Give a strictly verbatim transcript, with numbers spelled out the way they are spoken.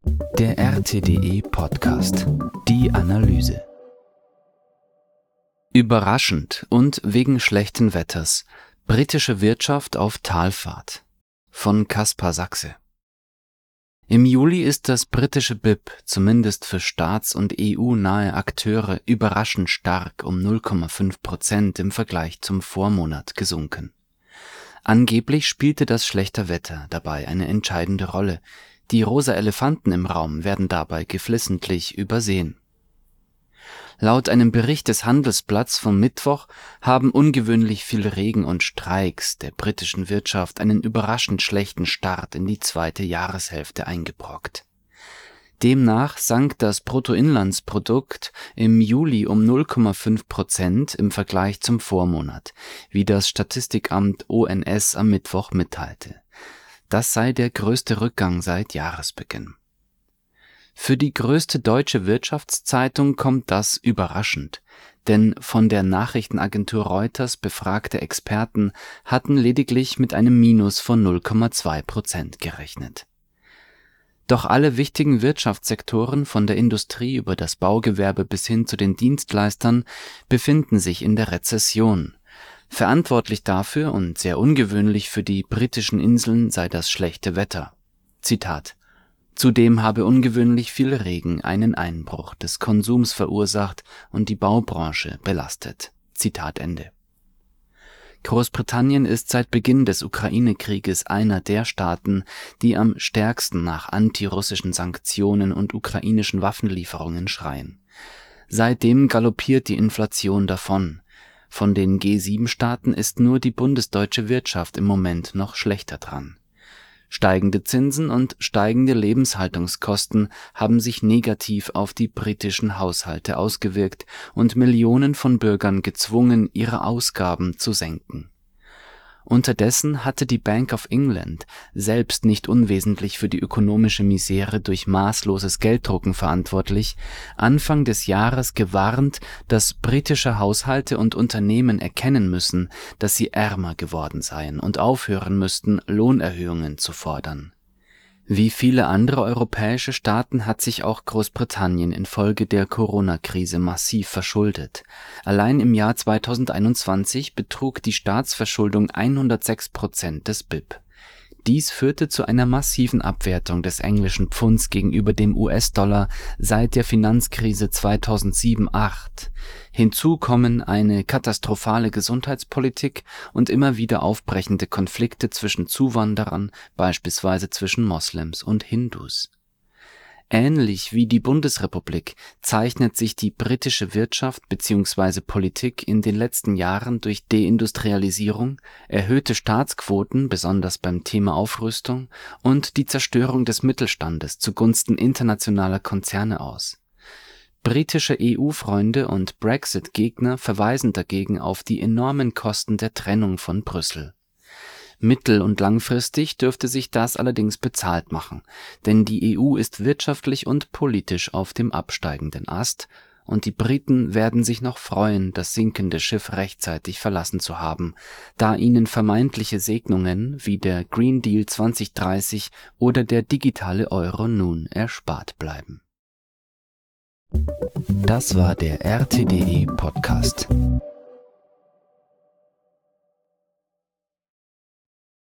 Der R T D E-Podcast. Die Analyse. Überraschend und wegen schlechten Wetters. Britische Wirtschaft auf Talfahrt. Von Kaspar Sachse. Im Juli ist das britische B I P, zumindest für staats- und E U-nahe Akteure, überraschend stark um null Komma fünf Prozent im Vergleich zum Vormonat gesunken. Angeblich spielte das schlechte Wetter dabei eine entscheidende Rolle. Die rosa Elefanten im Raum werden dabei geflissentlich übersehen. Laut einem Bericht des Handelsblatts vom Mittwoch haben ungewöhnlich viel Regen und Streiks der britischen Wirtschaft einen überraschend schlechten Start in die zweite Jahreshälfte eingebrockt. Demnach sank das Bruttoinlandsprodukt im Juli um null Komma fünf Prozent im Vergleich zum Vormonat, wie das Statistikamt O N S am Mittwoch mitteilte. Das sei der größte Rückgang seit Jahresbeginn. Für die größte deutsche Wirtschaftszeitung kommt das überraschend, denn von der Nachrichtenagentur Reuters befragte Experten hatten lediglich mit einem Minus von null Komma zwei Prozent gerechnet. Doch alle wichtigen Wirtschaftssektoren von der Industrie über das Baugewerbe bis hin zu den Dienstleistern befinden sich in der Rezession. Verantwortlich dafür und sehr ungewöhnlich für die britischen Inseln sei das schlechte Wetter. Zitat: Zudem habe ungewöhnlich viel Regen einen Einbruch des Konsums verursacht und die Baubranche belastet. Zitat Ende. Großbritannien ist seit Beginn des Ukraine-Krieges einer der Staaten, die am stärksten nach antirussischen Sanktionen und ukrainischen Waffenlieferungen schreien. Seitdem galoppiert die Inflation davon. Von den G sieben Staaten ist nur die bundesdeutsche Wirtschaft im Moment noch schlechter dran. Steigende Zinsen und steigende Lebenshaltungskosten haben sich negativ auf die britischen Haushalte ausgewirkt und Millionen von Bürgern gezwungen, ihre Ausgaben zu senken. Unterdessen hatte die Bank of England, selbst nicht unwesentlich für die ökonomische Misere durch maßloses Gelddrucken verantwortlich, Anfang des Jahres gewarnt, dass britische Haushalte und Unternehmen erkennen müssen, dass sie ärmer geworden seien und aufhören müssten, Lohnerhöhungen zu fordern. Wie viele andere europäische Staaten hat sich auch Großbritannien infolge der Corona-Krise massiv verschuldet. Allein im Jahr zweitausendeinundzwanzig betrug die Staatsverschuldung hundertsechs Prozent des B I P. Dies führte zu einer massiven Abwertung des englischen Pfunds gegenüber dem U S-Dollar seit der Finanzkrise zweitausendsieben acht. Hinzu kommen eine katastrophale Gesundheitspolitik und immer wieder aufbrechende Konflikte zwischen Zuwanderern, beispielsweise zwischen Moslems und Hindus. Ähnlich wie die Bundesrepublik zeichnet sich die britische Wirtschaft bzw. Politik in den letzten Jahren durch Deindustrialisierung, erhöhte Staatsquoten, besonders beim Thema Aufrüstung, und die Zerstörung des Mittelstandes zugunsten internationaler Konzerne aus. Britische E U-Freunde und Brexit-Gegner verweisen dagegen auf die enormen Kosten der Trennung von Brüssel. Mittel- und langfristig dürfte sich das allerdings bezahlt machen, denn die E U ist wirtschaftlich und politisch auf dem absteigenden Ast und die Briten werden sich noch freuen, das sinkende Schiff rechtzeitig verlassen zu haben, da ihnen vermeintliche Segnungen wie der Green Deal zwanzig dreißig oder der digitale Euro nun erspart bleiben. Das war der R T D E-Podcast.